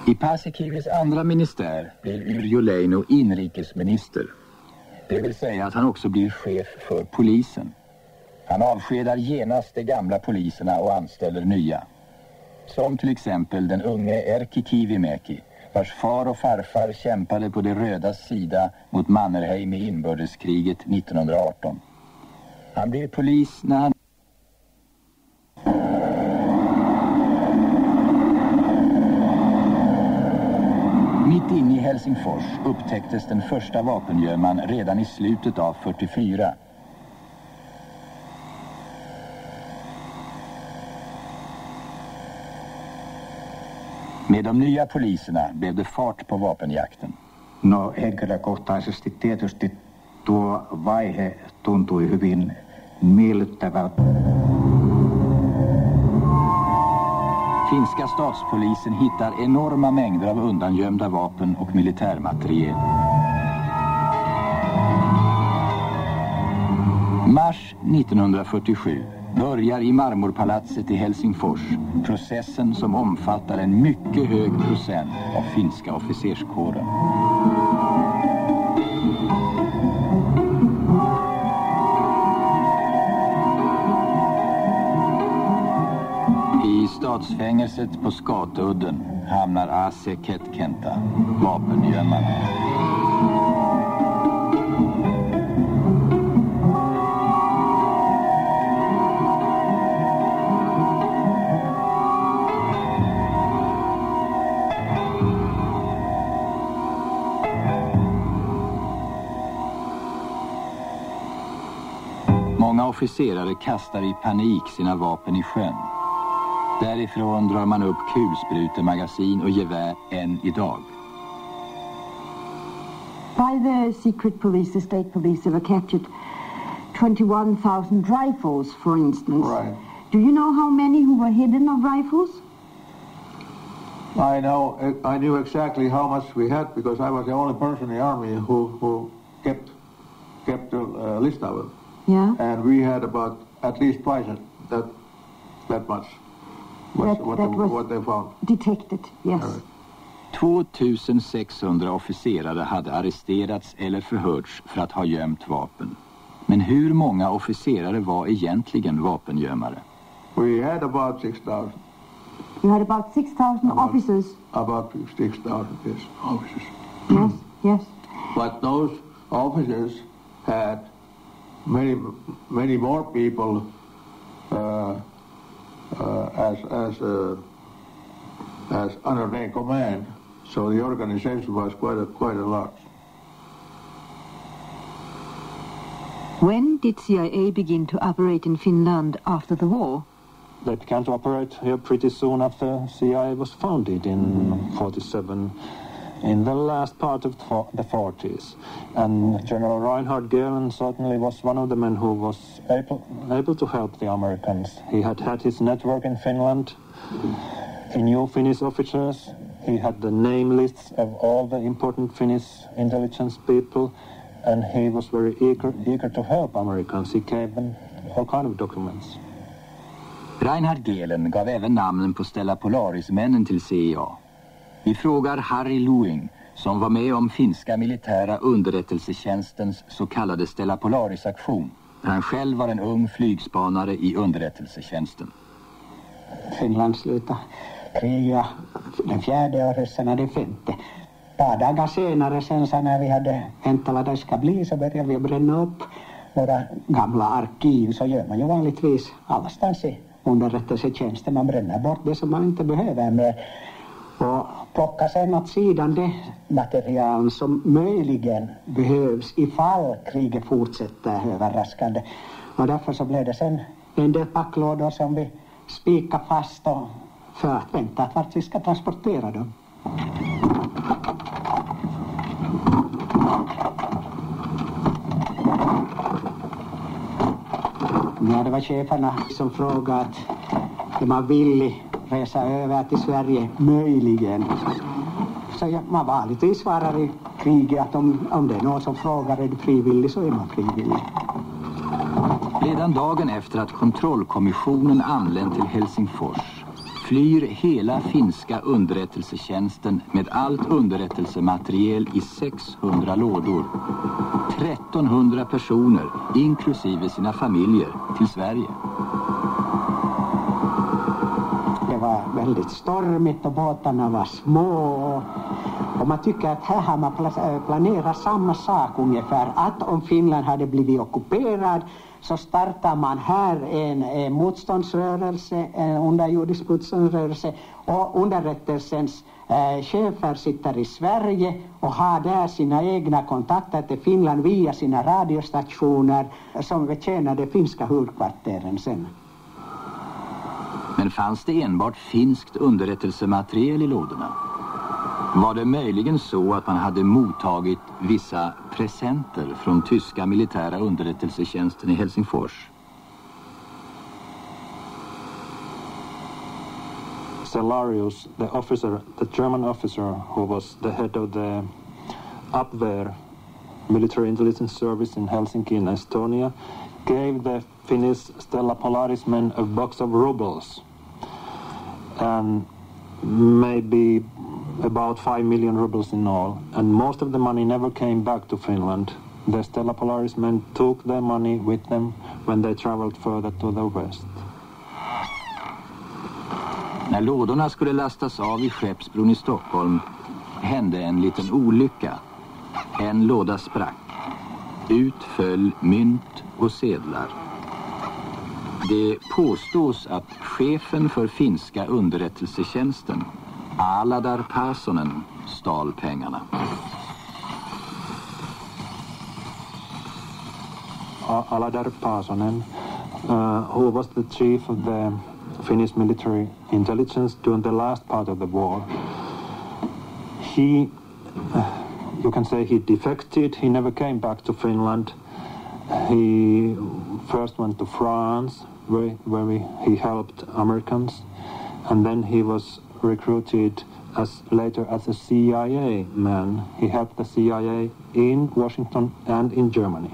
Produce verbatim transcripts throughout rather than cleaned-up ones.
I Paasikivis andra ministär blir Yrjö Leino inrikesminister. Det vill säga att han också blir chef för polisen. Han avskedar genast de gamla poliserna och anställer nya. Som till exempel den unge Erkki Kivimäki, vars far och farfar kämpade på de rödas sida mot Mannerheim i inbördeskriget nittonhundraarton. Han blir polis när han... Mitt inne i Helsingfors upptäcktes den första vapengömman redan i slutet av fyrtiofyra. Med de nya poliserna blev det fart på vapenjakten. No, henkilökohtaisesti tietysti tuo vaihe tuntui hyvin miellyttävältä. Finska statspolisen hittar enorma mängder av undangömda vapen och militärmateriel. Mars nittonhundrafyrtiosju börjar i Marmorpalatset i Helsingfors processen som omfattar en mycket hög procent av finska officerskåren. I stadsfängelset på Skatudden hamnar Ase Ketkenta, vapengömman. Många officerare kastar i panik sina vapen i sjön. Därifrån drar man upp kulsprutemagasin och gevär än idag. By the secret police, the state police have captured twenty-one thousand rifles, for instance. Right. Do you know how many who were hidden of rifles? I know. I knew exactly how much we had because I was the only person in the army who who kept kept a uh, list of them. Yeah. And we had about at least twice that that much. Was, That, what, that they, was what they found. detected, yes. Right. tvåtusensexhundra officerare hade arresterats eller förhörts för att ha gömt vapen. Men hur många officerare var egentligen vapengömmare? We had about six thousand. You had about six thousand About- officers. About six thousand, yes, officers. Yes, yes. But those officers had many, many more people uh, uh, as as uh, as under their command. So the organization was quite a quite a lot. When did C I A begin to operate in Finland after the war? They began to operate here pretty soon after C I A was founded in forty-seven, in the last part of the forties. And General Reinhard Gehlen certainly was one of the men who was able, able to help the Americans. He had had his network in Finland. He knew Finnish officers. He had the name lists of all the important Finnish intelligence people. And he was very eager, eager to help Americans. He gave them all kind of documents. Reinhard Gehlen gav även namnen på Stella Polaris-männen till C I A. Vi frågar Harry Luing, som var med om finska militära underrättelsetjänstens så kallade Stella Polaris-aktion, när han själv var en ung flygspanare i underrättelsetjänsten. Finland slutade kriga den fjärde och ryssarna den femte. Par dagar senare sen så när vi hade väntat vad det ska bli så började vi bränna upp våra gamla arkiv. Så gör man ju vanligtvis allastans i underrättelsetjänsten. Man bränner bort det som man inte behöver mer. Och plocka sen åt sidan det material som möjligen behövs ifall kriget fortsätter överraskande. Och därför så blev det sen en del packlådor som vi spikar fast och för att vänta att vart vi ska transportera dem. Ja, det var cheferna som frågade att man ville resa över till Sverige möjligen. Så ja, man vanligtvis svarar i kriget att om, om det är någon som frågar är du frivillig så är man frivillig. Redan dagen efter att kontrollkommissionen anlänt till Helsingfors flyr hela finska underrättelsetjänsten med allt underrättelsemateriel i sexhundra lådor. trettonhundra personer, inklusive sina familjer, till Sverige. Det var väldigt stormigt och båtarna var små. Och man tycker att här har man planerat samma sak ungefär. Att om Finland hade blivit ockuperad så startar man här en, en motståndsrörelse, en underjordisk motståndsrörelse, och underrättelsens eh, chefer sitter i Sverige och har där sina egna kontakter till Finland via sina radiostationer som betjänar de finska huvudkvarteren sen. Men fanns det enbart finskt underrättelsemateriel i lådorna? Var det möjligen så att man hade mottagit vissa presenter från tyska militära underrättelsetjänsten i Helsingfors? Cellarius, the officer, the German officer who was the head of the Abwehr military intelligence service in Helsinki in Estonia, gave the Finnish Stella Polaris men a box of rubles and maybe about five million rubles in all, and most of the money never came back to Finland. The Stella Polaris men took their money with them when they traveled further to the west. När lådorna skulle lastas av i Skeppsbron i Stockholm hände en liten olycka. En låda sprack. Ut föll mynt och sedlar. Det påstås att chefen för finska underrättelsetjänsten, Aladar Pasonen, stal pengarna. Aladar Pasonen, uh, who was the chief of the Finnish military intelligence during the last part of the war, he, uh, you can say he defected. He never came back to Finland. He first went to France, where, where he, he helped Americans, and then he was recruited as later as a C I A man. He helped the C I A in Washington and in Germany.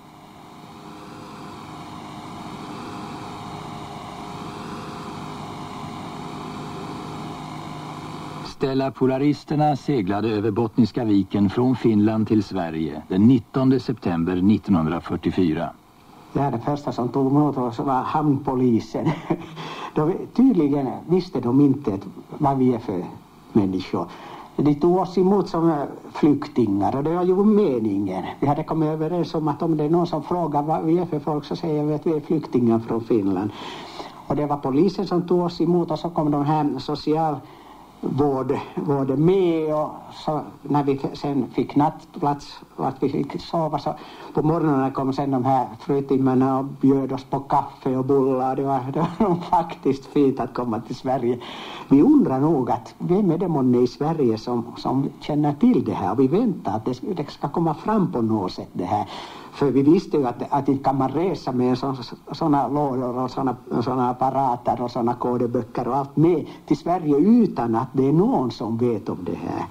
Stella Polaristerna seglade över Bottniska viken från Finland till Sverige den nittonde september nittonhundrafyrtiofyra. Ja, det första som tog emot oss var hamnpolisen. De, tydligen visste de inte vad vi är för människor. De tog oss emot som flyktingar, och det var ju meningen. Vi hade kommit överens om att om det är någon som frågar vad vi är för folk så säger vi att vi är flyktingar från Finland. Och det var polisen som tog oss emot, och så kom de här social vård, vård med, och så när vi sen fick nattplats och att vi fick sova, så på morgonen kom sen de här frutimmarna och bjöd oss på kaffe och bullar. Det var, det var faktiskt fint att komma till Sverige. Vi undrar nog att vem är det månne i Sverige som, som känner till det här, och vi väntar att det, det ska komma fram på något sätt det här. För vi visste ju att, att inte kan man resa med sådana lådor och sådana apparater och sådana kodeböcker och allt med till Sverige utan att det är någon som vet om det här.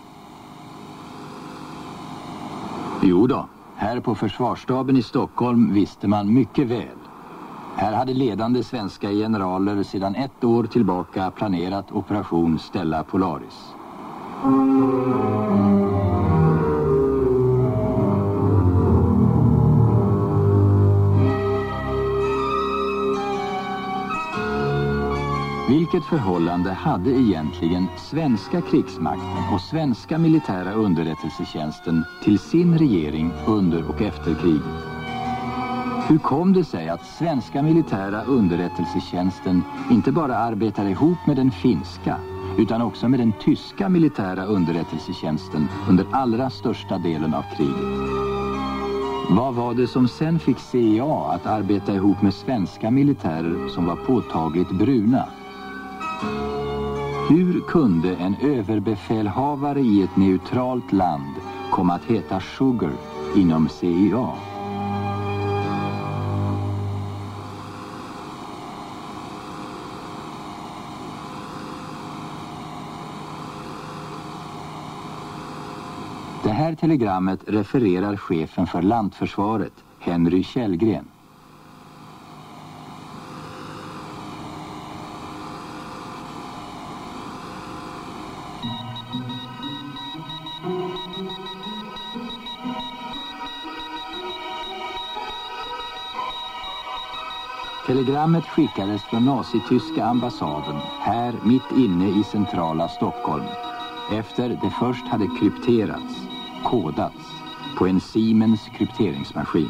Jo då, här på försvarsstaben i Stockholm visste man mycket väl. Här hade ledande svenska generaler sedan ett år tillbaka planerat operation Stella Polaris. Vilket förhållande hade egentligen svenska krigsmakten och svenska militära underrättelsetjänsten till sin regering under och efter kriget? Hur kom det sig att svenska militära underrättelsetjänsten inte bara arbetade ihop med den finska utan också med den tyska militära underrättelsetjänsten under allra största delen av kriget? Vad var det som sen fick C I A att arbeta ihop med svenska militärer som var påtagligt bruna? Hur kunde en överbefälhavare i ett neutralt land komma att heta Sugar inom C I A? Det här telegrammet refererar chefen för landförsvaret, Henry Källgren. Telegrammet skickades från nazityska ambassaden här mitt inne i centrala Stockholm efter det först hade krypterats, kodats på en Siemens krypteringsmaskin.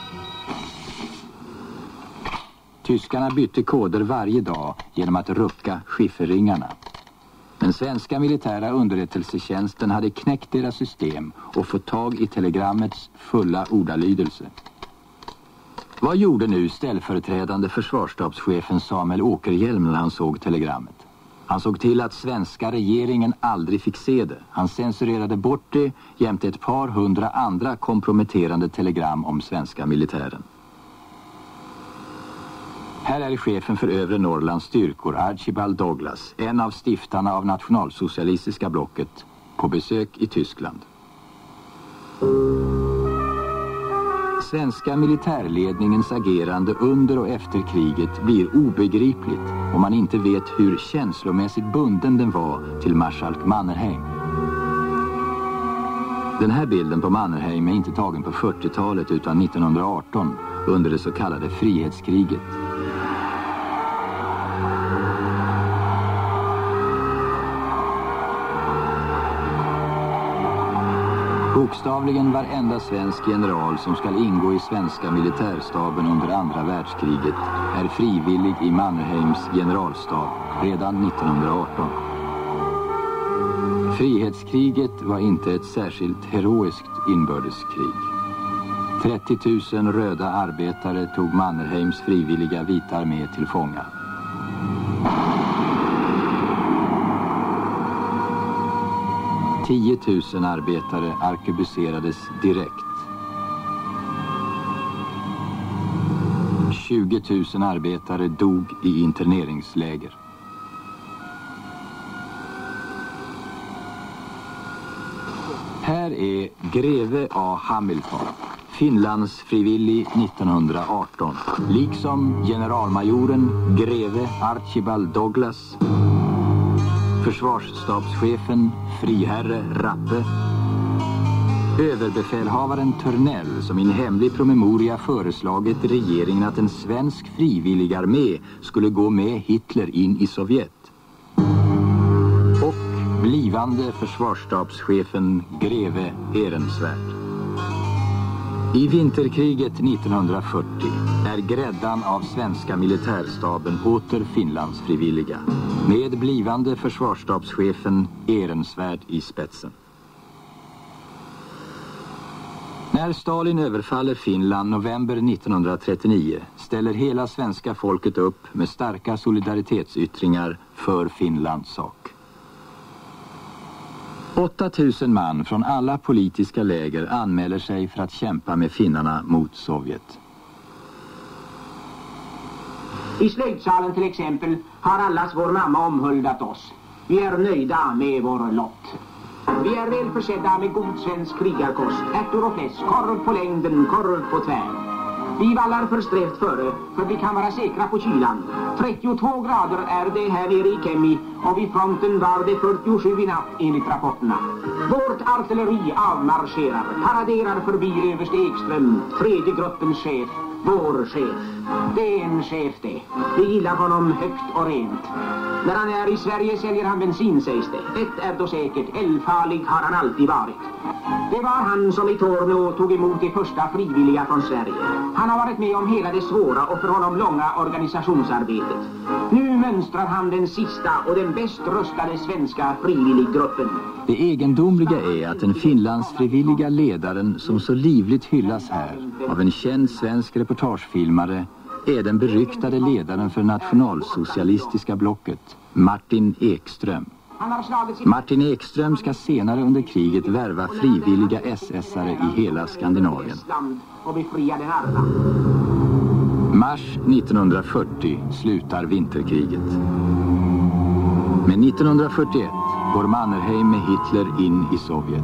Tyskarna bytte koder varje dag genom att rucka skifferringarna. Den svenska militära underrättelsetjänsten hade knäckt deras system och fått tag i telegrammets fulla ordalydelse. Vad gjorde nu ställföreträdande försvarsstabschefen Samuel Åkerhielm när han såg telegrammet? Han såg till att svenska regeringen aldrig fick se det. Han censurerade bort det jämte ett par hundra andra komprometterande telegram om svenska militären. Här är chefen för övre Norrlands styrkor, Archibald Douglas, en av stiftarna av nationalsocialistiska blocket, på besök i Tyskland. Svenska militärledningens agerande under och efter kriget blir obegripligt om man inte vet hur känslomässigt bunden den var till marskalk Mannerheim. Den här bilden på Mannerheim är inte tagen på fyrtiotalet utan nittonhundraarton under det så kallade frihetskriget. Bokstavligen varenda svensk general som ska ingå i svenska militärstaben under andra världskriget är frivillig i Mannerheims generalstab redan nittonhundraarton. Frihetskriget var inte ett särskilt heroiskt inbördeskrig. trettio tusen röda arbetare tog Mannerheims frivilliga vita armé till fånga. tio tusen arbetare arkebuserades direkt. tjugo tusen arbetare dog i interneringsläger. Här är greve A. Hamilton, Finlands frivillig nittonhundraarton, liksom generalmajoren greve Archibald Douglas, försvarsstabschefen friherre Rappe, överbefälhavaren Törnell som i en hemlig promemoria föreslagit regeringen att en svensk frivilligarmé skulle gå med Hitler in i Sovjet, och blivande försvarsstabschefen greve Ehrensvärd. I vinterkriget nittonhundrafyrtio är gräddan av svenska militärstaben åter Finlands frivilliga, med blivande försvarsstabschefen Ehrensvärd i spetsen. När Stalin överfaller Finland november nittonhundratrettionio ställer hela svenska folket upp med starka solidaritetsyttringar för Finlands sak. åtta tusen man från alla politiska läger anmäler sig för att kämpa med finnarna mot Sovjet. I slöjdsalen till exempel har allas vår mamma omhuldat oss. Vi är nöjda med vår lott. Vi är väl försedda med god svensk krigarkost, ärtor och fläsk, korv på längden, korv på tvär. Vi vallar försträvt före, för vi kan vara säkra på kylan. trettiotvå grader är det här nere i Kemi, och vid fronten var det fyrtiosju i natt enligt rapporterna. Vårt artilleri avmarscherar, paraderar förbi överste Ekström, tredje gruppens chef, vår chef. Det är en chef det. Vi gillar honom högt och rent. När han är i Sverige säljer han bensin, sägs det. Ett är då säkert, eldfarlig har han alltid varit. Det var han som i Torneå tog emot de första frivilliga från Sverige. Han har varit med om hela det svåra och för honom långa organisationsarbetet. Nu mönstrar han den sista och den bäst rustade svenska frivilliggruppen. Det egendomliga är att den finlandsfrivilliga ledaren som så livligt hyllas här av en känd svensk reportagefilmare är den beryktade ledaren för nationalsocialistiska blocket, Martin Ekström. Martin Ekström ska senare under kriget värva frivilliga S S-are i hela Skandinavien. Mars nittonhundrafyrtio slutar vinterkriget. Men nittonhundrafyrtioett går Mannerheim med Hitler in i Sovjet.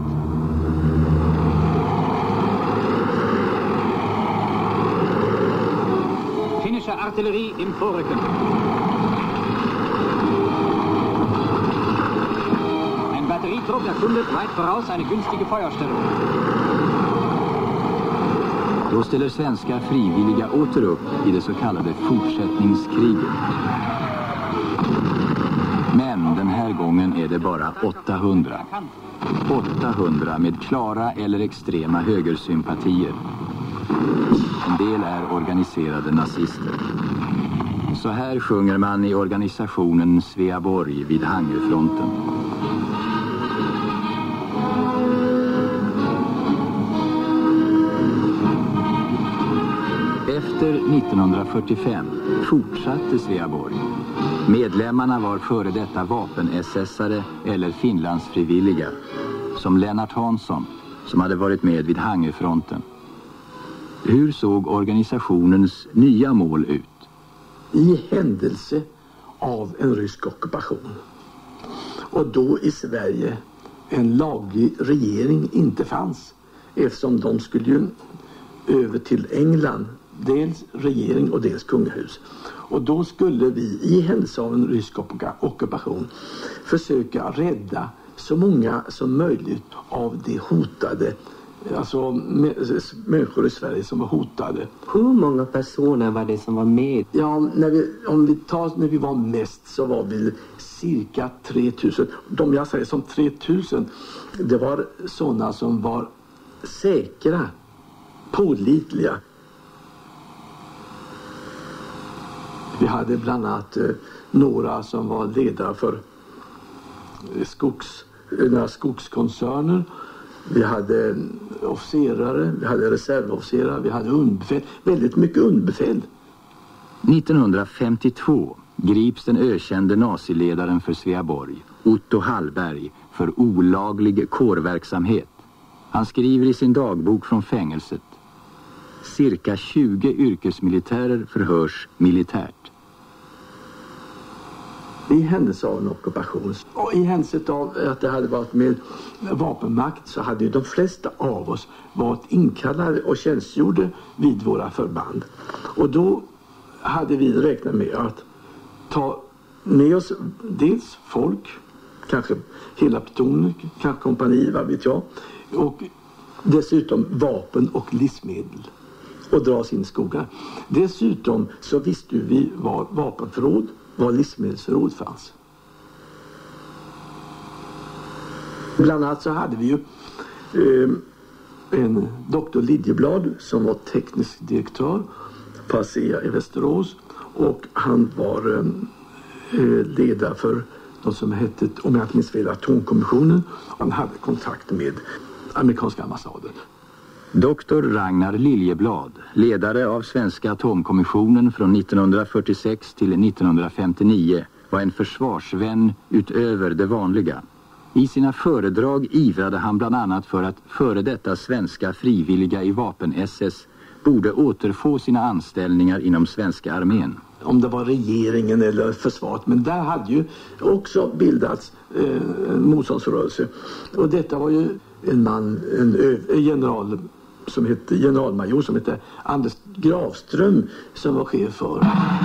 Finnische artilleri im Vorrücken. Trupp erkundet weit voraus eine günstige Feuerstellung. Då ställer svenska frivilliga åter upp i det så kallade fortsättningskriget. Men den här gången är det bara åttahundra. åttahundra med klara eller extrema högersympatier. En del är organiserade nazister. Så här sjunger man i organisationen Sveaborg vid Hangöfronten. Efter nittonhundrafyrtiofem fortsatte Sveaborg. Medlemmarna var före detta vapen-S S-are eller finlandsfrivilliga, som Lennart Hansson, som hade varit med vid Hangöfronten. Hur såg organisationens nya mål ut? I händelse av en rysk ockupation, och då i Sverige en laglig regering inte fanns, eftersom de skulle ju över till England, dels regering och dels kungahus. Och då skulle vi i händelse av en rysk ockupation försöka rädda så många som möjligt av de hotade, alltså människor i Sverige som var hotade. Hur många personer var det som var med? Ja, när vi, om vi tar när vi var mest så var vi cirka tre tusen. De jag säger som tre tusen, det var sådana som var säkra, pålitliga. Vi hade bland annat eh, några som var ledare för eh, skogs, några skogskoncerner. Vi hade officerare, vi hade reservofficerare, vi hade underbefäl, väldigt mycket underbefäl. nittonhundrafemtiotvå grips den ökände naziledaren för Sveaborg, Otto Hallberg, för olaglig kårverksamhet. Han skriver i sin dagbok från fängelset: cirka tjugo yrkesmilitärer förhörs militärt. I händelse av en ockupation och i händelse av att det hade varit med vapenmakt så hade ju de flesta av oss varit inkallade och tjänstgjorde vid våra förband. Och då hade vi räknat med att ta med oss dels folk, kanske hela plutonen, kanske kompani, vad vet jag, och dessutom vapen och livsmedel och dra sin skogar. Dessutom så visste vi var vapenförråd, var livsmedelsförråd fanns. Bland annat så hade vi ju eh, en doktor Lidjeblad som var teknisk direktör på ASEA i Västerås, och han var eh, ledare för något som hette, om jag inte minns fel, Atomkommissionen. Han hade kontakt med amerikanska ambassaden. Doktor Ragnar Liljeblad, ledare av Svenska Atomkommissionen från nittonhundrafyrtiosex till nittonhundrafemtionio, var en försvarsvän utöver det vanliga. I sina föredrag ivrade han bland annat för att före detta svenska frivilliga i vapen-S S borde återfå sina anställningar inom svenska armén. Om det var regeringen eller försvaret, men där hade ju också bildats eh, en motståndsrörelse. Och detta var ju en man, en, en general som hette generalmajor som hette Anders Grafström, som var chef för.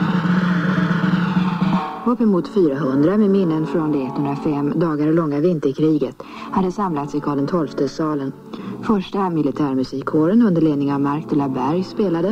Uppemot fyrahundra med minnen från det etthundrafem dagar långa vinterkriget hade samlats i Karl den tolfte salen. Första militärmusikkåren under ledning av Mark de la Berg spelade.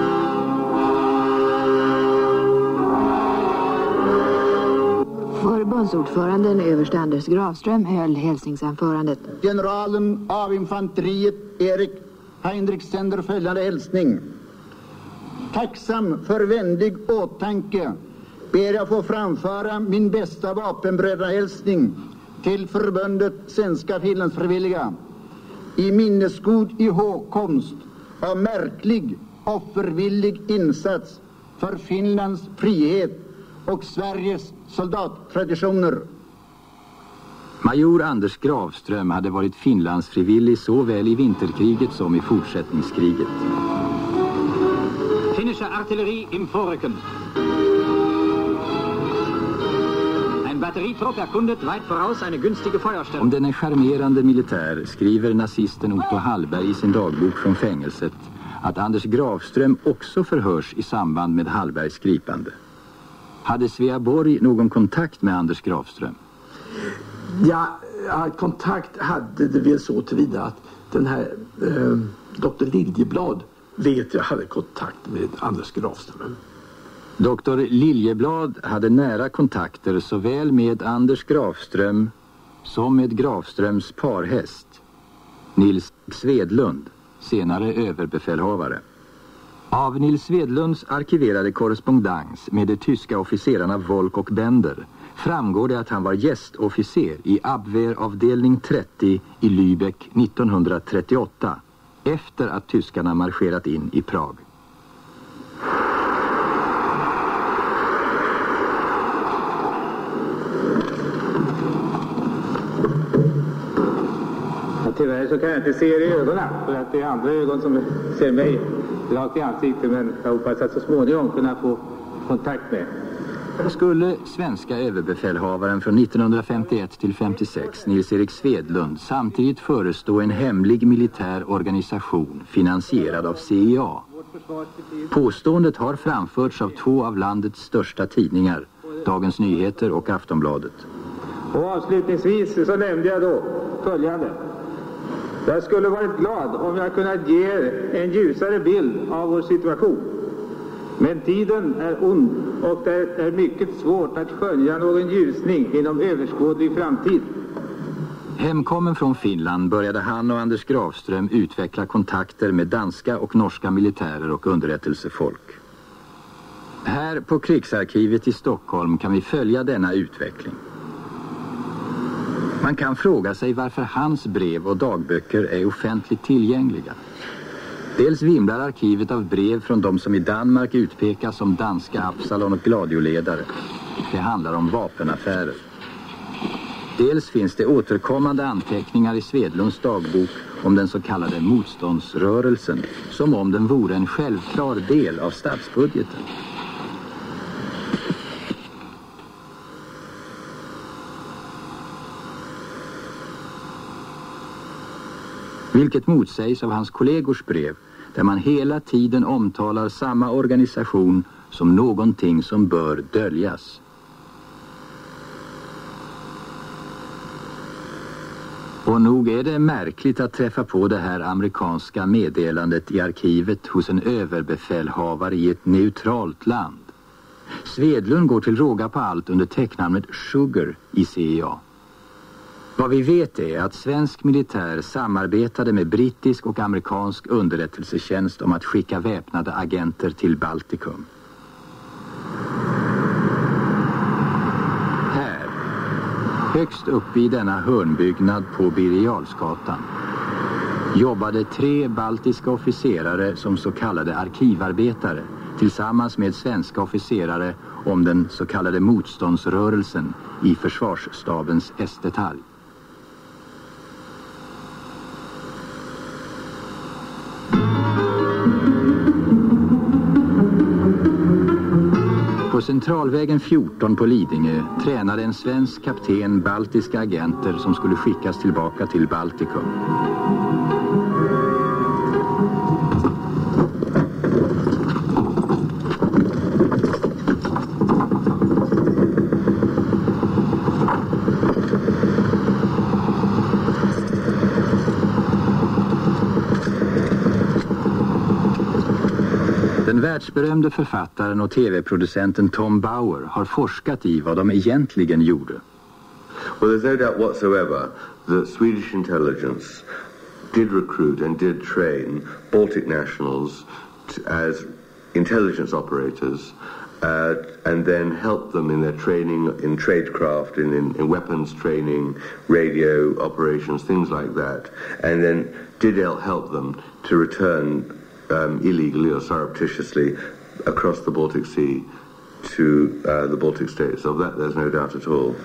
Förbundsordföranden överste Anders Grafström höll hälsningsanförandet. Generalen av infanteriet Erik Heinrich sänder följande hälsning. Tacksam för vänlig åtanke ber jag få framföra min bästa vapenbrödrahälsning till förbundet Svenska Finlandsfrivilliga i minnesgod ihågkomst av märklig offervillig insats för Finlands frihet och Sveriges soldattraditioner. Major Anders Grafström hade varit Finlandsfrivillig såväl i vinterkriget som i fortsättningskriget. Finnische artilleri im Vorrücken. Ein Batterietrupp erkundet weit voraus eine günstige Feuerstellung. Om denne charmerande militär skriver nazisten Otto Hallberg i sin dagbok från fängelset att Anders Grafström också förhörs i samband med Hallbergs gripande. Hade Sveaborg någon kontakt med Anders Grafström? Ja, ja, kontakt hade det väl så tillvida att den här eh, doktor Liljeblad vet jag hade kontakt med Anders Grafström. doktor Liljeblad hade nära kontakter såväl med Anders Grafström som med Grafströms parhäst, Nils Svedlund, senare överbefälhavare. Av Nils Svedlunds arkiverade korrespondens med de tyska officerarna Volk och Bender framgår det att han var gästofficer i Abwehravdelning trettio i Lübeck nittonhundratrettioåtta, efter att tyskarna marscherat in i Prag. Tyvärr så kan jag inte se er i ögonen, för att det är andra ögon som ser mig rakt i ansiktet, men jag hoppas att så småningom kunna få kontakt med. Skulle svenska överbefälhavaren från nittonhundrafemtioett till femtiosex, Nils-Erik Svedlund, samtidigt förestå en hemlig militär organisation finansierad av C I A? Påståendet har framförts av två av landets största tidningar, Dagens Nyheter och Aftonbladet. Och avslutningsvis så nämnde jag då följande. Jag skulle varit glad om jag kunnat ge en ljusare bild av vår situation. Men tiden är ond och det är mycket svårt att skönja någon ljusning inom överskådlig framtid. Hemkommen från Finland började han och Anders Grafström utveckla kontakter med danska och norska militärer och underrättelsefolk. Här på Krigsarkivet i Stockholm kan vi följa denna utveckling. Man kan fråga sig varför hans brev och dagböcker är offentligt tillgängliga. Dels vimlar arkivet av brev från de som i Danmark utpekas som danska Absalon och Gladioledare. Det handlar om vapenaffärer. Dels finns det återkommande anteckningar i Svedlunds dagbok om den så kallade motståndsrörelsen, som om den vore en självklar del av statsbudgeten. Vilket motsägs av hans kollegors brev, där man hela tiden omtalar samma organisation som någonting som bör döljas. Och nog är det märkligt att träffa på det här amerikanska meddelandet i arkivet hos en överbefälhavare i ett neutralt land. Svedlund går till råga på allt under tecknamnet Sugar i C I A. Vad vi vet är att svensk militär samarbetade med brittisk och amerikansk underrättelsetjänst om att skicka väpnade agenter till Baltikum. Här, högst uppe i denna hörnbyggnad på Birger Jarlsgatan, jobbade tre baltiska officerare som så kallade arkivarbetare tillsammans med svenska officerare om den så kallade motståndsrörelsen i försvarsstabens S-detalj. På Centralvägen fjorton på Lidingö tränade en svensk kapten baltiska agenter som skulle skickas tillbaka till Baltikum. Den världsberömde författaren och tv-producenten Tom Bauer har forskat i vad de egentligen gjorde. Well, there's no doubt whatsoever that Swedish intelligence did recruit and did train Baltic nationals to, as intelligence operators uh, and then help them in their training in tradecraft, in, in, in weapons training, radio operations, things like that, and then did help them to return Um, illegally or surreptitiously across the Baltic Sea to uh, the Baltic states. Of that there's no doubt at all.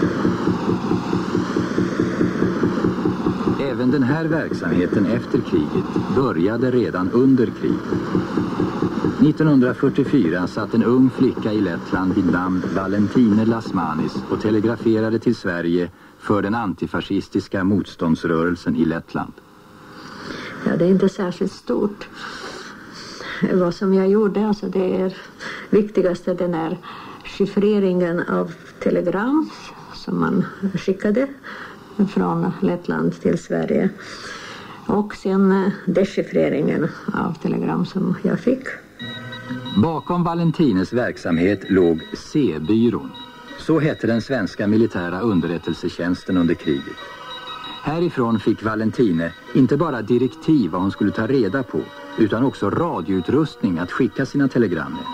Även den här verksamheten efter kriget började redan under kriget. nittonhundrafyrtiofyra satt en ung flicka i Lettland vid namn Valentine Lasmanis och telegraferade till Sverige för den antifascistiska motståndsrörelsen i Lettland. Ja, det är inte särskilt stort. Vad som jag gjorde, alltså det är viktigaste den här chiffreringen av telegram som man skickade från Lettland till Sverige. Och sen dechiffreringen av telegram som jag fick. Bakom Valentines verksamhet låg C-byrån. Så hette den svenska militära underrättelsetjänsten under kriget. Härifrån fick Valentine inte bara direktiv vad hon skulle ta reda på, utan också radioutrustning att skicka sina telegram med.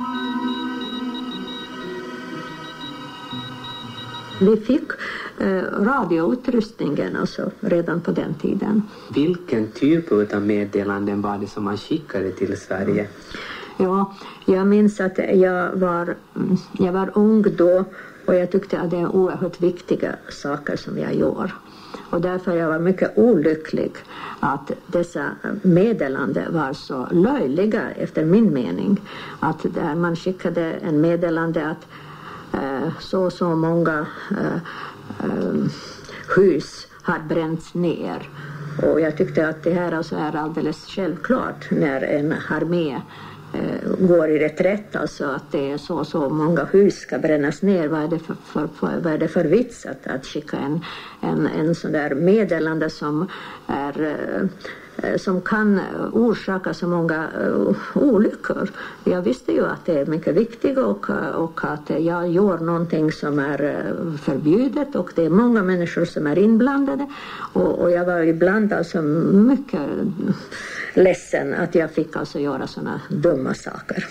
Vi fick eh, radioutrustningen alltså redan på den tiden. Vilken typ av meddelanden var det som man skickade till Sverige? Ja, jag minns att jag var, jag var ung då och jag tyckte att det är oerhört viktiga saker som jag gör. Och därför jag var mycket olycklig att dessa meddelanden var så löjliga efter min mening. Att där man skickade en meddelande att eh, så så många eh, eh, hus har bränts ner. Och jag tyckte att det här alltså är alldeles självklart när en armé går i reträtt, alltså att det är så så många hus ska brännas ner. Vad är det för, för, för, vad är det för vits att, att skicka en, en, en sån där meddelande som är som kan orsaka så många uh, olyckor. Jag visste ju att det är mycket viktigt och, och att jag gör någonting som är förbjudet och det är många människor som är inblandade och, och jag var ibland alltså mycket ledsen att jag fick alltså göra såna dumma saker.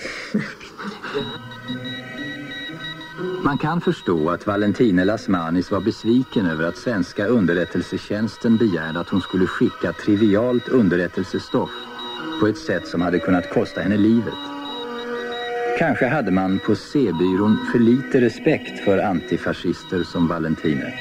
Man kan förstå att Valentine Lasmanis var besviken över att svenska underrättelsetjänsten begärde att hon skulle skicka trivialt underrättelsestoff på ett sätt som hade kunnat kosta henne livet. Kanske hade man på C-byrån för lite respekt för antifascister som Valentine.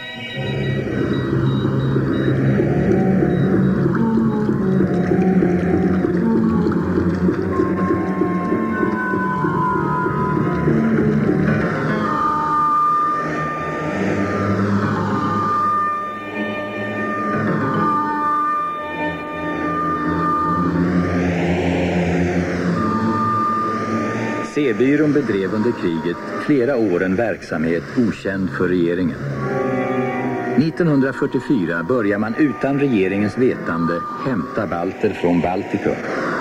C-byrån bedrev under kriget flera år en verksamhet okänd för regeringen. nittonhundrafyrtiofyra börjar man utan regeringens vetande hämta balter från Baltikum.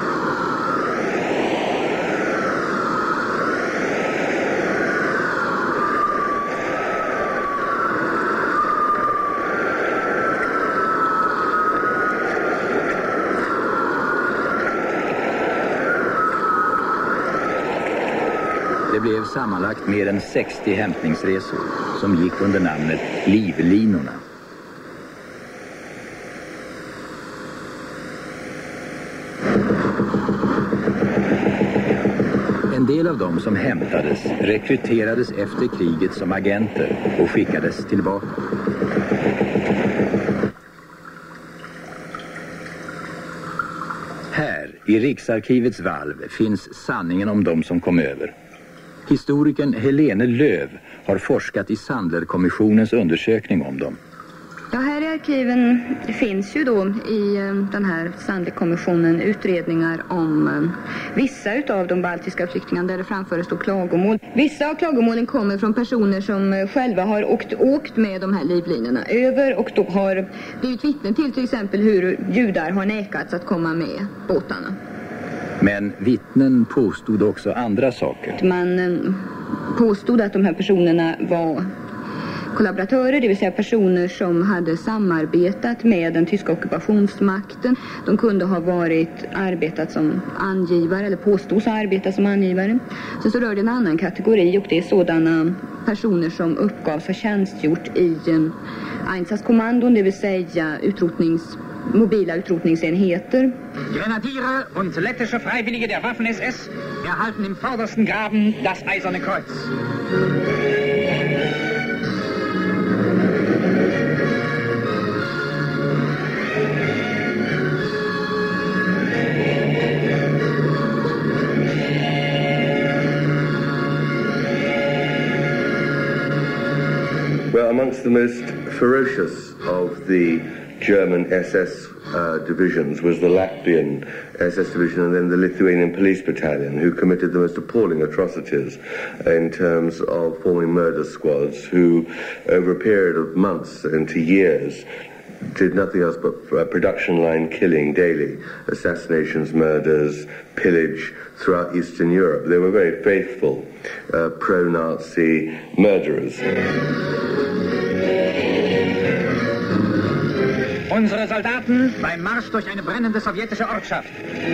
Det blev sammanlagt mer än sextio hämtningsresor som gick under namnet Livlinorna. En del av dem som hämtades rekryterades efter kriget som agenter och skickades tillbaka. Här i Riksarkivets valv finns sanningen om dem som kom över. Historikern Helene Löv har forskat i Sandlerkommissionens undersökning om dem. Ja, här i arkiven finns ju då i den här Sandlerkommissionen utredningar om vissa utav de baltiska flyktingarna där det framförs då klagomål. Vissa av klagomålen kommer från personer som själva har åkt, åkt med de här livlinorna över och då har blivit vittnen till till exempel hur judar har nekats att komma med båtarna. Men vittnen påstod också andra saker. Man påstod att de här personerna var kollaboratörer, det vill säga personer som hade samarbetat med den tyska ockupationsmakten. De kunde ha varit arbetat som angivare eller påstås ha arbetat som angivare. Sen så rör det en annan kategori och det är sådana personer som uppgavs ha tjänstgjort i Einsatzkommandon, det vill säga utrotnings mobila utrotningsenheter. Grenadiere und lettische Freiwillige der Waffen-S S erhalten im vordersten Graben das Eiserne Kreuz. Well, amongst the most ferocious of the German S S uh, divisions was the Latvian S S division and then the Lithuanian police battalion, who committed the most appalling atrocities in terms of forming murder squads who, over a period of months into years, did nothing else but uh, production line killing daily, assassinations, murders, pillage throughout Eastern Europe. They were very faithful uh, pro-Nazi murderers. Unsere Soldaten beim Marsch durch eine brennende sowjetische Ortschaft.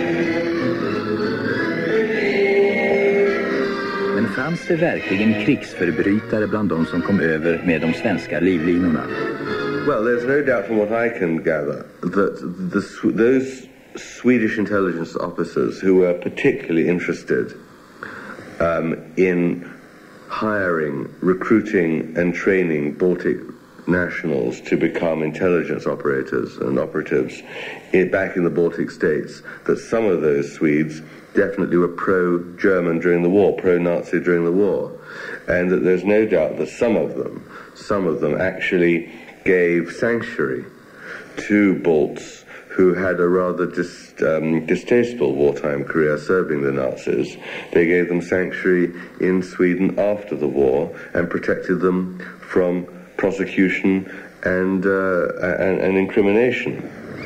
Men fanns det verkligen krigsförbrytare bland de som kom över med de svenska livlinorna? Well, there's no doubt from what I can gather that the, those Swedish intelligence officers who were particularly interested um, in hiring, recruiting and training Baltic nationals to become intelligence operators and operatives in, back in the Baltic states, that some of those Swedes definitely were pro-German during the war, pro-Nazi during the war, and that there's no doubt that some of them, some of them actually gave sanctuary to Balts who had a rather dis, um, distasteful wartime career serving the Nazis. They gave them sanctuary in Sweden after the war and protected them from prosecution and, uh, and, and incrimination.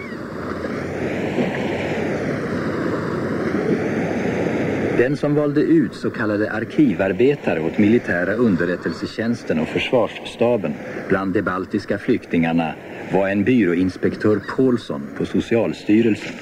Den som valde ut så kallade arkivarbetare åt militära underrättelsetjänsten och försvarsstaben bland de baltiska flyktingarna var en byråinspektör Paulsson på Socialstyrelsen.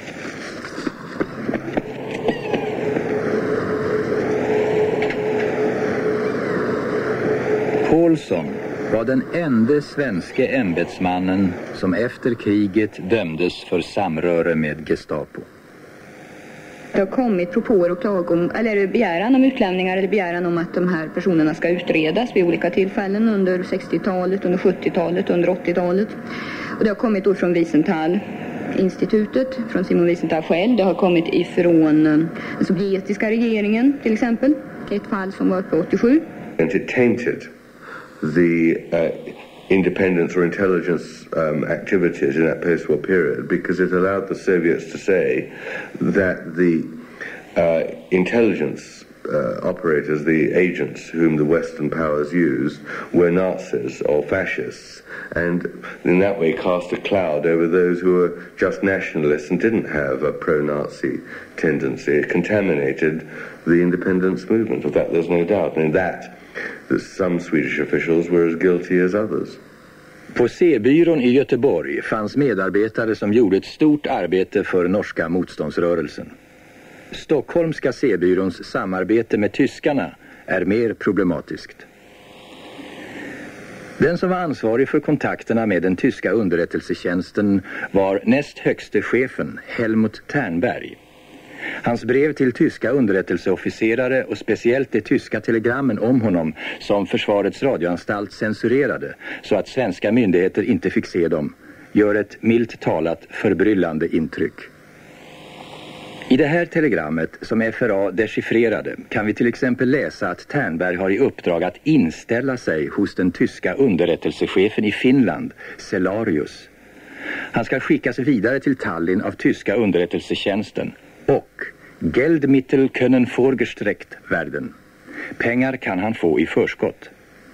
Paulsson var den enda svenske ämbetsmannen som efter kriget dömdes för samröre med Gestapo. Det har kommit propåer och klagom, eller begäran om utlämningar eller begäran om att de här personerna ska utredas vid olika tillfällen under sextiotalet, under sjuttiotalet, under åttiotalet. Och det har kommit då från Wiesenthal-institutet, från Simon Wiesenthal själv. Det har kommit ifrån den sovjetiska regeringen till exempel. Ett fall som var uppe åttiosju. And it tainted the uh, independence or intelligence um, activities in that post-war period, because it allowed the Soviets to say that the uh, intelligence uh, operators, the agents whom the Western powers used, were Nazis or fascists, and in that way cast a cloud over those who were just nationalists and didn't have a pro-Nazi tendency. It contaminated the independence movement. Of that there's no doubt. And that that some Swedish officials were as guilty as others. På C-byrån i Göteborg fanns medarbetare som gjorde ett stort arbete för norska motståndsrörelsen. Stockholmska C-byråns samarbete med tyskarna är mer problematiskt. Den som var ansvarig för kontakterna med den tyska underrättelsetjänsten var näst högste chefen Helmut Ternberg. Hans brev till tyska underrättelseofficerare och speciellt de tyska telegrammen om honom som Försvarets radioanstalt censurerade så att svenska myndigheter inte fick se dem gör ett milt talat förbryllande intryck. I det här telegrammet som F R A dechiffrerade kan vi till exempel läsa att Ternberg har i uppdrag att inställa sig hos den tyska underrättelsechefen i Finland, Celarius. Han ska skickas vidare till Tallinn av tyska underrättelsetjänsten och Geldmittel können vorgestreckt werden. Pengar kan han få i förskott.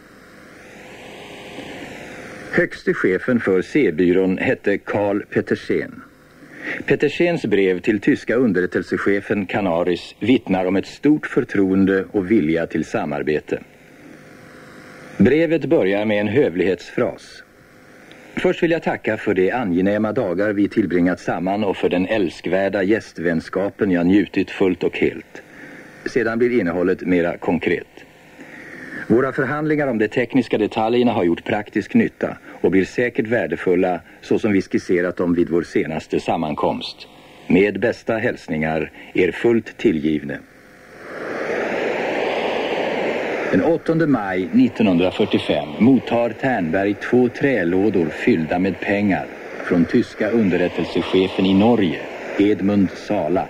Högste chefen för C-byrån hette Karl Pettersen. Pettersens brev till tyska underrättelsechefen Canaris vittnar om ett stort förtroende och vilja till samarbete. Brevet börjar med en hövlighetsfras. Först vill jag tacka för de angenäma dagar vi tillbringat samman och för den älskvärda gästvänskapen jag njutit fullt och helt. Sedan blir innehållet mera konkret. Våra förhandlingar om de tekniska detaljerna har gjort praktisk nytta och blir säkert värdefulla så som vi skisserat dem vid vår senaste sammankomst. Med bästa hälsningar, er fullt tillgivne. Den åttonde maj nittonhundrafyrtiofem mottar Ternberg två trälådor fyllda med pengar från tyska underrättelsechefen i Norge, Edmund Sala.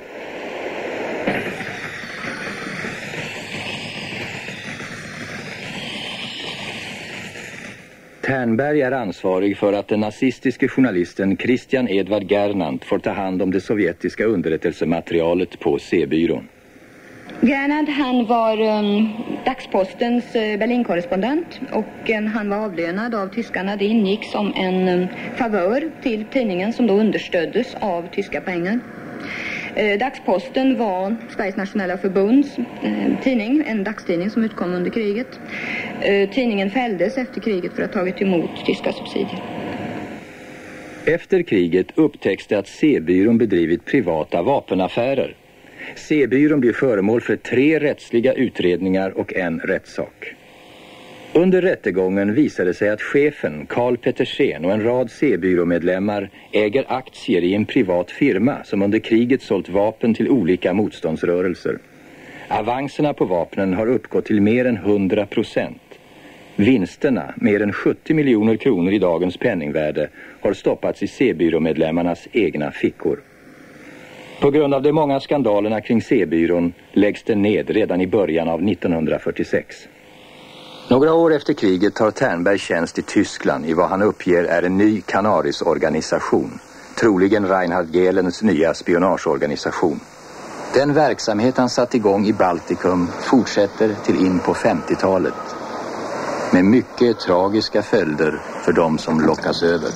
Ternberg är ansvarig för att den nazistiske journalisten Christian Edvard Gernandt får ta hand om det sovjetiska underrättelsematerialet på C-byrån. Granad, han var um, Dagspostens uh, Berlinkorrespondent och um, han var avlönad av tyskarna. Det ingick som en um, favör till tidningen som då understöddes av tyska pengar. Uh, Dagsposten var Sveriges nationella förbunds uh, tidning, en dagstidning som utkom under kriget. Uh, tidningen fälldes efter kriget för att ha tagit emot tyska subsidier. Efter kriget upptäcks det att C-byrån bedrivit privata vapenaffärer. C-byrån blir föremål för tre rättsliga utredningar och en rättssak. Under rättegången visade sig att chefen Carl Pettersen och en rad C-byråmedlemmar äger aktier i en privat firma som under kriget sålt vapen till olika motståndsrörelser. Avanserna på vapnen har uppgått till mer än hundra procent. Vinsterna, mer än sjuttio miljoner kronor i dagens penningvärde, har stoppats i C-byråmedlemmarnas egna fickor. På grund av de många skandalerna kring C-byrån läggs den ned redan i början av nittonhundrafyrtiosex. Några år efter kriget tar Ternberg tjänst i Tyskland i vad han uppger är en ny Canaris-organisation, troligen Reinhard Gehlens nya spionageorganisation. Den verksamhet han satt igång i Baltikum fortsätter till in på femtiotalet, med mycket tragiska följder för de som lockas över.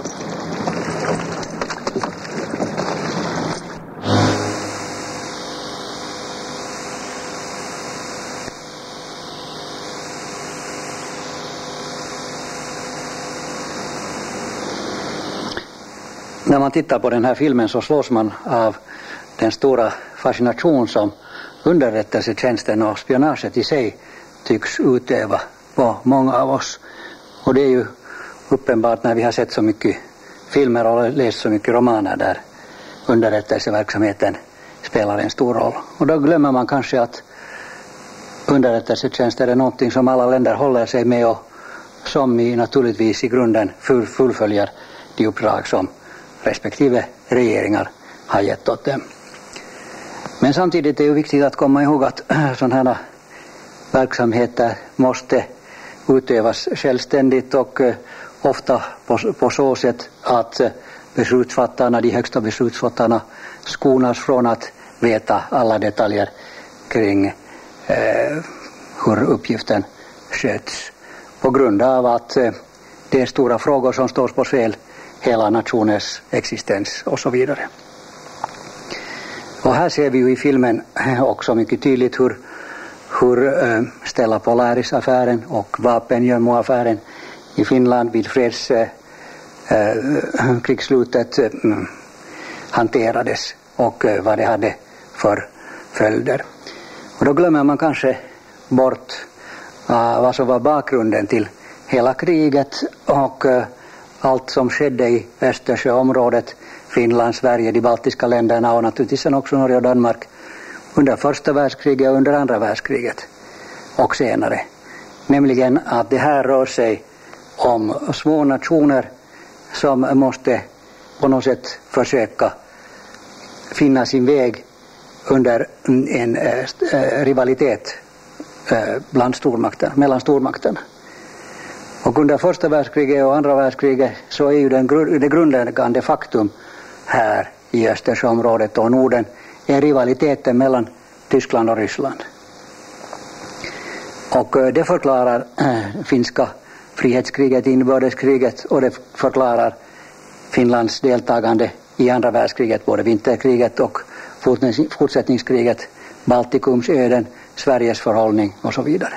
När man tittar på den här filmen så slås man av den stora fascination som underrättelsetjänsten och spionaget i sig tycks utöva på många av oss. Och det är ju uppenbart när vi har sett så mycket filmer och läst så mycket romaner där underrättelseverksamheten spelar en stor roll. Och då glömmer man kanske att underrättelsetjänster är någonting som alla länder håller sig med och som i, naturligtvis i grunden full, fullföljer de uppdrag som respektive regeringar har gett åt dem. Men samtidigt är det viktigt att komma ihåg att sådana här verksamheter måste utövas självständigt och uh, ofta på, på så sätt att uh, beslutsfattarna, de högsta beslutsfattarna skonas från att veta alla detaljer kring uh, hur uppgiften sköts. På grund av att uh, det är stora frågor som står på spel, hela nationens existens och så vidare. Och här ser vi ju i filmen också mycket tydligt hur, hur äh, Stella Polaris-affären och vapengömmoaffären i Finland vid freds äh, krigsslutet äh, hanterades och äh, vad det hade för följder. Och då glömmer man kanske bort äh, vad som var bakgrunden till hela kriget och äh, allt som skedde i Östersjöområdet, Finland, Sverige, de baltiska länderna och naturligtvis också Norge och Danmark under första världskriget och under andra världskriget och senare. Nämligen att det här rör sig om små nationer som måste på något sätt försöka finna sin väg under en äh, rivalitet äh, bland stormakter, mellan stormakterna. Och under första världskriget och andra världskriget så är ju den, det grundläggande faktum här i Östersjöområdet och Norden är rivaliteten mellan Tyskland och Ryssland. Och det förklarar äh, finska frihetskriget, inbördeskriget, och det förklarar Finlands deltagande i andra världskriget, både vinterkriget och fortsättningskriget, Baltikums öden, Sveriges förhållning och så vidare.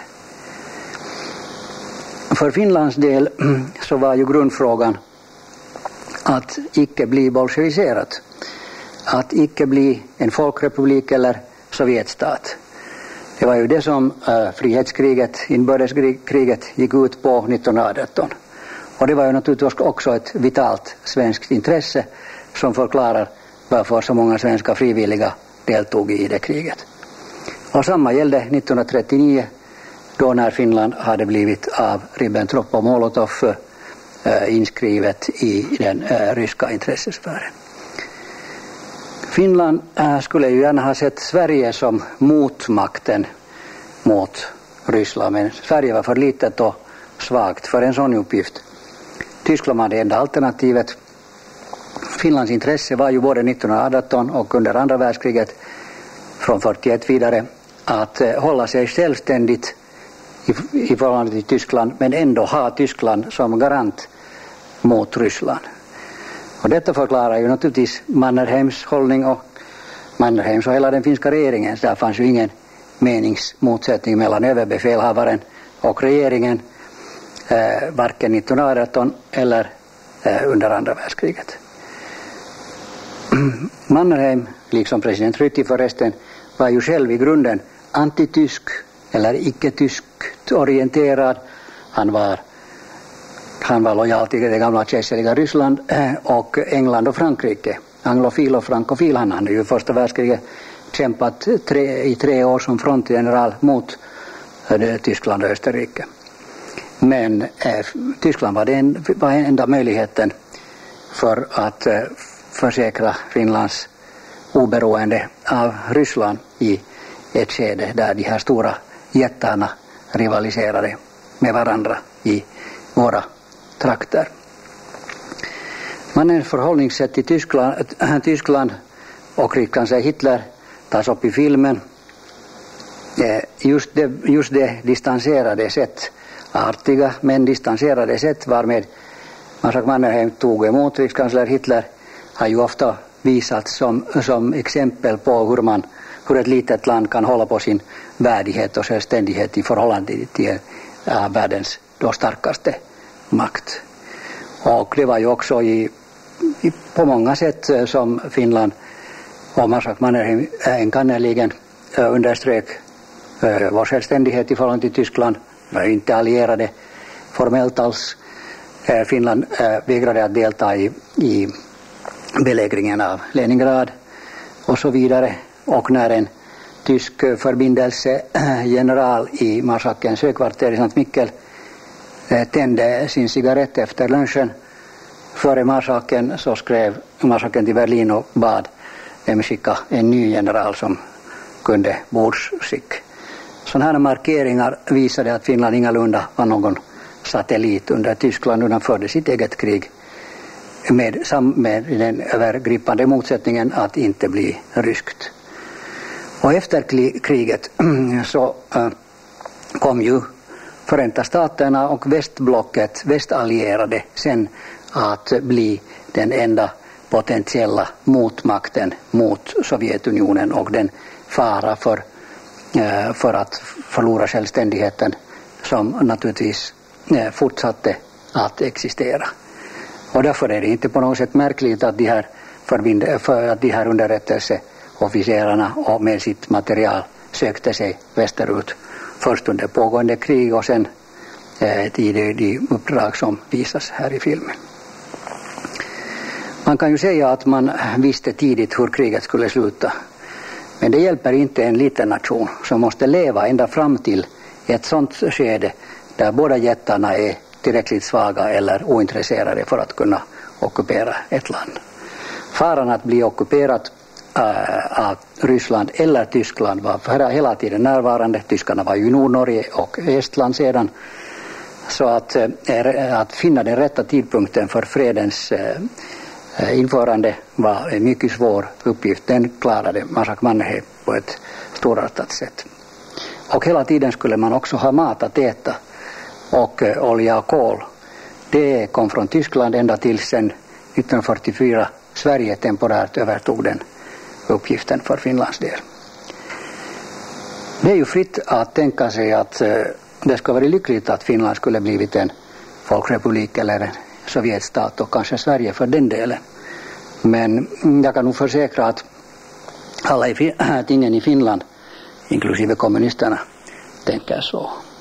För Finlands del så var ju grundfrågan att icke bli bolsjeviserat, att icke bli en folkrepublik eller sovjetstat. Det var ju det som äh, frihetskriget, inbördeskriget gick ut på nittonhundraarton. Och det var ju naturligtvis också ett vitalt svenskt intresse som förklarar varför så många svenska frivilliga deltog i det kriget. Och samma gällde nittonhundratrettionio, då när Finland hade blivit av Ribbentrop och Molotov äh, inskrivet i den äh, ryska intressesfären. Finland äh, skulle ju gärna ha sett Sverige som motmakten mot Ryssland, men Sverige var för litet och svagt för en sån uppgift. Tyskland var det enda alternativet. Finlands intresse var ju både nittonhundraarton och under andra världskriget från fyrtioett vidare att hålla sig självständigt i, i förhållande till Tyskland, men ändå ha Tyskland som garant mot Ryssland. Och detta förklarar ju naturligtvis Mannerheims hållning och Mannerheims och hela den finska regeringen. Så där fanns ju ingen meningsmotsättning mellan överbefälhavaren och regeringen, eh, varken nittonhundraarton eller eh, under andra världskriget. Mannerheim, liksom president Ryti förresten, var ju själv i grunden antitysk eller icke-tyskt orienterad. Han var, han var lojal till det gamla kejserliga Ryssland och England och Frankrike. Anglofil och frankofil. Han hade ju i första världskriget kämpat tre, i tre år som frontgeneral mot eh, Tyskland och Österrike. Men eh, Tyskland var den var enda möjligheten för att eh, försäkra Finlands oberoende av Ryssland i ett skede där de här stora jättarna rivaliserade med varandra i våra trakter. Mannens förhållningssätt till Tyskland, äh, Tyskland och kan säga Hitler tas upp i filmen. Eh, just, det, just det distanserade sätt, artiga men distanserade sätt varmed Marshal Mannerheim tog emot rikskansler Hitler har ju ofta visats som, som exempel på hur, man, hur ett litet land kan hålla på sin värdighet och självständighet i förhållande till äh, världens då starkaste makt. Och det var ju också i, i, på många sätt som Finland och Marshal Mannerheim enkannerligen äh, underströk äh, vår självständighet i förhållande till Tyskland. Vi var inte allierade formellt alls. Äh, Finland äh, vägrade att delta i, i belägringen av Leningrad och så vidare. Och när en tysk förbindelsegeneral i marskalkens högkvarter i Sankt Mikkel tände sin cigarett efter lunchen före marskalken, så skrev marskalken till Berlin och bad dem skicka en ny general som kunde bordsskick. Sådana här markeringar visade att Finland ingalunda var någon satellit under Tyskland, utan förde sitt eget krig med, med den övergripande motsättningen att inte bli ryskt. Och efter kriget så äh, kom ju Förenta Staterna och västblocket, västallierade, sen att bli den enda potentiella motmakten mot Sovjetunionen och den fara för, äh, för att förlora självständigheten som naturligtvis äh, fortsatte att existera. Och därför är det inte på något sätt märkligt att de här, förbind- för att de här underrättelseofficerarna och med sitt material sökte sig västerut. Först under pågående krig och sen eh, i de, de uppdrag som visas här i filmen. Man kan ju säga att man visste tidigt hur kriget skulle sluta. Men det hjälper inte en liten nation som måste leva ända fram till ett sånt skede där båda jättarna är tillräckligt svaga eller ointresserade för att kunna ockupera ett land. Faran att bli ockuperat äh, av Ryssland eller Tyskland var hela tiden närvarande. Tyskarna var ju i Nordnorge och Estland sedan. Så att, äh, att finna den rätta tidpunkten för fredens äh, införande var en mycket svår uppgift. Den klarade Marshal Mannerheim på ett storartat sätt. Och hela tiden skulle man också ha mat att äta. Och äh, olja och kol. Det kom från Tyskland ända till sen nittonhundrafyrtiofyra. Sverige temporärt övertog den uppgiften för Finlands del. Det är ju fritt att tänka sig att äh, det skulle vara lyckligt att Finland skulle blivit en folkrepublik eller en sovjetstat och kanske Sverige för den delen. Men jag kan nog försäkra att alla i, tingen i Finland, inklusive kommunisterna, tänker så.